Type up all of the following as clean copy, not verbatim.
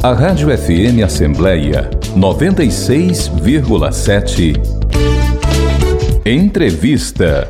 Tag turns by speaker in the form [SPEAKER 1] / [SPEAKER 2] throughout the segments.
[SPEAKER 1] A Rádio FM Assembleia 96,7. Entrevista.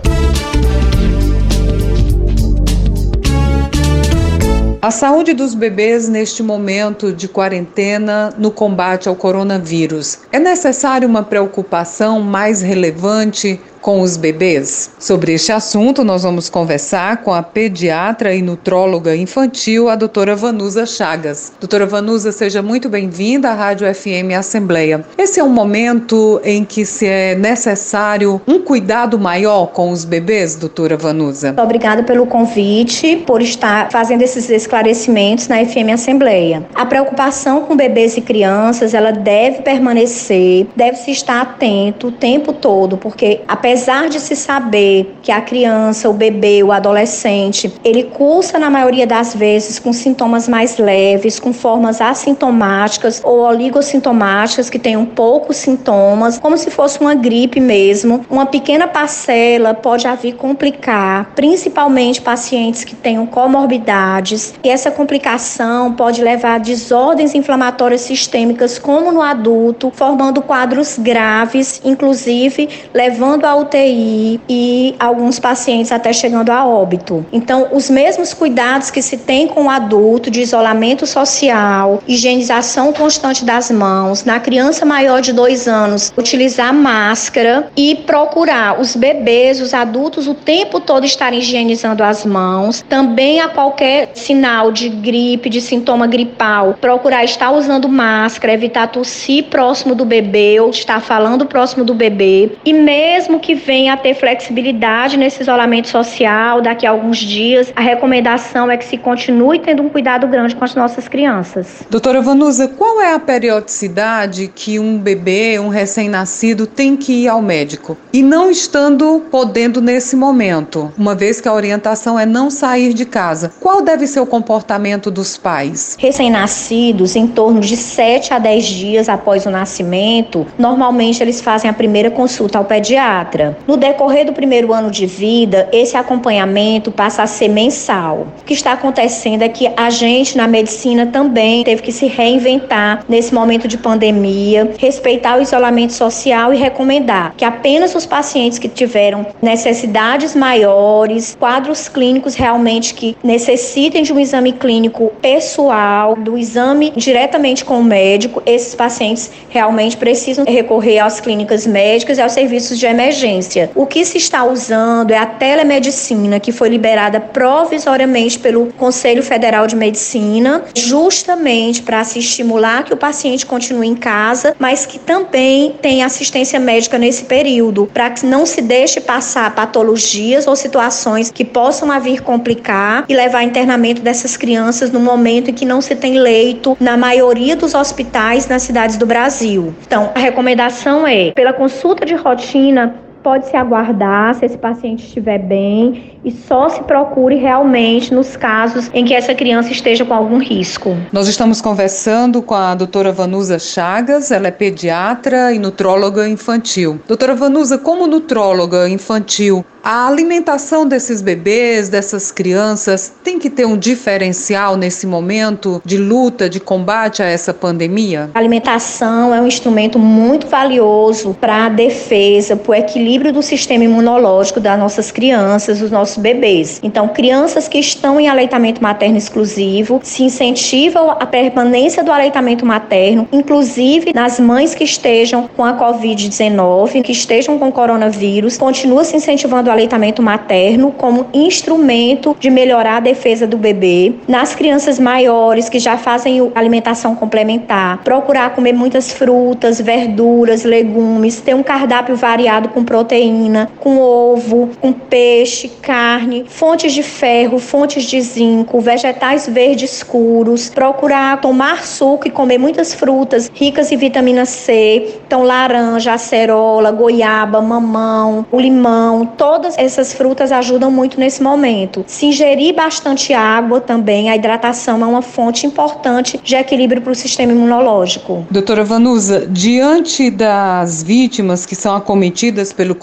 [SPEAKER 2] A saúde dos bebês neste momento de quarentena no combate ao coronavírus. É necessário uma preocupação mais relevante com os bebês? Sobre este assunto, nós vamos conversar com a pediatra e nutróloga infantil, a doutora Vanusa Chagas. Doutora Vanusa, seja muito bem-vinda à Rádio FM Assembleia. Esse é um momento em que se é necessário um cuidado maior com os bebês, doutora Vanusa?
[SPEAKER 3] Obrigada pelo convite, por estar fazendo esses esclarecimentos na FM Assembleia. A preocupação com bebês e crianças, ela deve permanecer, deve-se estar atento o tempo todo, porque apesar de se saber que a criança, o bebê, o adolescente, ele cursa na maioria das vezes com sintomas mais leves, com formas assintomáticas ou oligossintomáticas que tenham poucos sintomas, como se fosse uma gripe mesmo. Uma pequena parcela pode vir complicar, principalmente pacientes que tenham comorbidades, e essa complicação pode levar a desordens inflamatórias sistêmicas como no adulto, formando quadros graves, inclusive levando a UTI e alguns pacientes até chegando a óbito. Então, os mesmos cuidados que se tem com o adulto, de isolamento social, higienização constante das mãos, na criança maior de 2 anos, utilizar máscara e procurar os bebês, os adultos, o tempo todo estarem higienizando as mãos. Também a qualquer sinal de gripe, de sintoma gripal, procurar estar usando máscara, evitar tossir próximo do bebê ou estar falando próximo do bebê. E mesmo que venha a ter flexibilidade nesse isolamento social, daqui a alguns dias, a recomendação é que se continue tendo um cuidado grande com as nossas crianças.
[SPEAKER 2] Doutora Vanusa, qual é a periodicidade que um bebê, um recém-nascido, tem que ir ao médico? E não estando podendo nesse momento, uma vez que a orientação é não sair de casa, qual deve ser o comportamento dos pais?
[SPEAKER 3] Recém-nascidos, em torno de 7 a 10 dias após o nascimento, normalmente eles fazem a primeira consulta ao pediatra. No decorrer do primeiro ano de vida, esse acompanhamento passa a ser mensal. O que está acontecendo é que a gente na medicina também teve que se reinventar nesse momento de pandemia, respeitar o isolamento social e recomendar que apenas os pacientes que tiveram necessidades maiores, quadros clínicos realmente que necessitem de um exame clínico pessoal, do exame diretamente com o médico, esses pacientes realmente precisam recorrer às clínicas médicas e aos serviços de emergência. O que se está usando é a telemedicina, que foi liberada provisoriamente pelo Conselho Federal de Medicina, justamente para se estimular que o paciente continue em casa, mas que também tenha assistência médica nesse período, para que não se deixe passar patologias ou situações que possam vir complicar e levar ao internamento dessas crianças no momento em que não se tem leito na maioria dos hospitais nas cidades do Brasil. Então, a recomendação é, pela consulta de rotina, pode-se aguardar se esse paciente estiver bem e só se procure realmente nos casos em que essa criança esteja com algum risco.
[SPEAKER 2] Nós estamos conversando com a doutora Vanusa Chagas, ela é pediatra e nutróloga infantil. Doutora Vanusa, como nutróloga infantil, a alimentação desses bebês, dessas crianças, tem que ter um diferencial nesse momento de luta, de combate a essa pandemia?
[SPEAKER 3] A alimentação é um instrumento muito valioso para a defesa, para o equilíbrio do sistema imunológico das nossas crianças, dos nossos bebês. Então, crianças que estão em aleitamento materno exclusivo, se incentivam a permanência do aleitamento materno, inclusive nas mães que estejam com a Covid-19, que estejam com coronavírus, continua se incentivando o aleitamento materno como instrumento de melhorar a defesa do bebê. Nas crianças maiores que já fazem alimentação complementar, procurar comer muitas frutas, verduras, legumes, ter um cardápio variado com proteína, com ovo, com peixe, carne, fontes de ferro, fontes de zinco, vegetais verdes escuros, procurar tomar suco e comer muitas frutas ricas em vitamina C, então laranja, acerola, goiaba, mamão, o limão, todas todas essas frutas ajudam muito nesse momento. Se ingerir bastante água também, a hidratação é uma fonte importante de equilíbrio para o sistema imunológico.
[SPEAKER 2] Doutora Vanusa, diante das vítimas que são acometidas pelo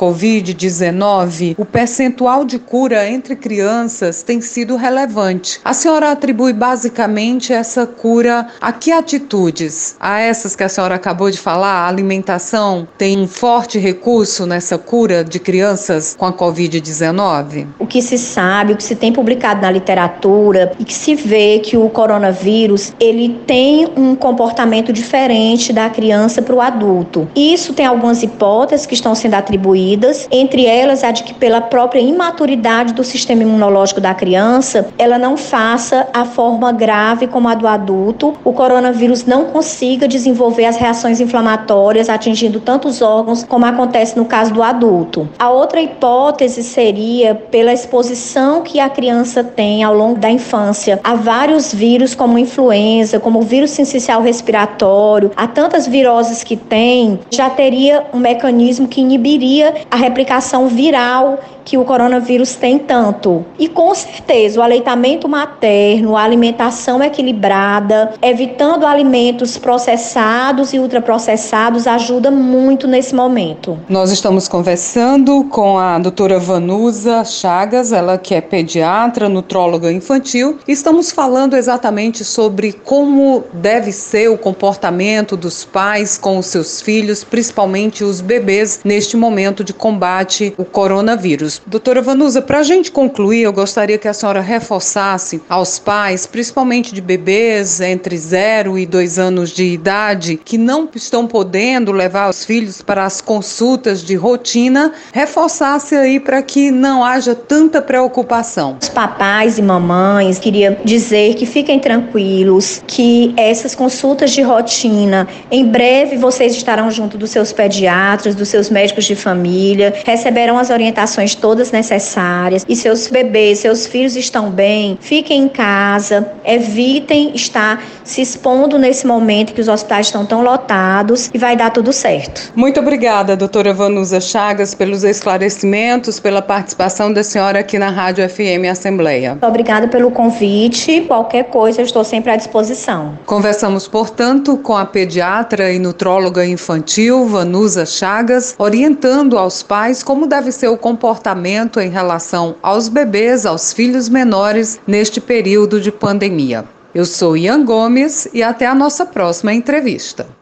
[SPEAKER 2] Covid-19, o percentual de cura entre crianças tem sido relevante. A senhora atribui basicamente essa cura a que atitudes? A essas que a senhora acabou de falar, a alimentação tem um forte recurso nessa cura de crianças com a Covid-19?
[SPEAKER 3] O que se sabe, o que se tem publicado na literatura e que se vê que o coronavírus, ele tem um comportamento diferente da criança para o adulto. Isso tem algumas hipóteses que estão sendo atribuídas, entre elas a de que pela própria imaturidade do sistema imunológico da criança, ela não faça a forma grave como a do adulto, o coronavírus não consiga desenvolver as reações inflamatórias atingindo tanto os órgãos como acontece no caso do adulto. A outra hipótese seria pela exposição que a criança tem ao longo da infância a vários vírus como influenza, como o vírus sincicial respiratório, a tantas viroses que tem, já teria um mecanismo que inibiria a replicação viral que o coronavírus tem tanto. E com certeza o aleitamento materno, a alimentação equilibrada, evitando alimentos processados e ultraprocessados ajuda muito nesse momento.
[SPEAKER 2] Nós estamos conversando com a doutora Vanusa Chagas, ela que é pediatra, nutróloga infantil, e estamos falando exatamente sobre como deve ser o comportamento dos pais com os seus filhos, principalmente os bebês, neste momento de combate ao coronavírus. Doutora Vanusa, para a gente concluir, eu gostaria que a senhora reforçasse aos pais, principalmente de bebês entre 0 e 2 anos de idade, que não estão podendo levar os filhos para as consultas de rotina, reforçasse aí para que não haja tanta preocupação.
[SPEAKER 3] Os papais e mamães, queria dizer que fiquem tranquilos, que essas consultas de rotina, em breve vocês estarão junto dos seus pediatras, dos seus médicos de família, receberão as orientações todas necessárias e seus bebês, seus filhos estão bem, fiquem em casa, evitem estar se expondo nesse momento que os hospitais estão tão lotados e vai dar tudo certo.
[SPEAKER 2] Muito obrigada, doutora Vanusa Chagas, pelos esclarecimentos, pela participação da senhora aqui na Rádio FM Assembleia.
[SPEAKER 3] Muito obrigada pelo convite, qualquer coisa eu estou sempre à disposição.
[SPEAKER 2] Conversamos, portanto, com a pediatra e nutróloga infantil Vanusa Chagas, orientando aos pais como deve ser o comportamento em relação aos bebês, aos filhos menores, neste período de pandemia. Eu sou Ian Gomes e até a nossa próxima entrevista.